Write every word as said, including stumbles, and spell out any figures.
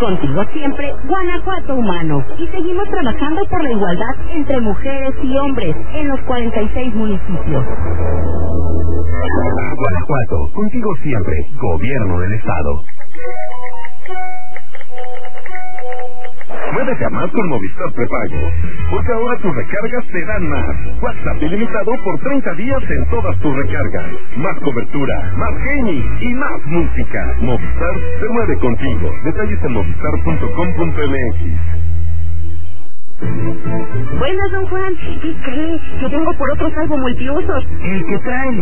Contigo siempre, Guanajuato Humano. Y seguimos trabajando por la igualdad entre mujeres y hombres en los cuarenta y seis municipios. Guanajuato, contigo siempre, Gobierno del Estado. Muévete a más con Movistar Prepago, porque ahora tus recargas te dan más. WhatsApp ilimitado por treinta días en todas tus recargas. Más cobertura, más gaming y más música. Movistar se mueve contigo. Detalles en movistar punto com punto m x. Buenas, don Juan. ¿Qué cree? Que vengo por otros algo multiusos. El que trae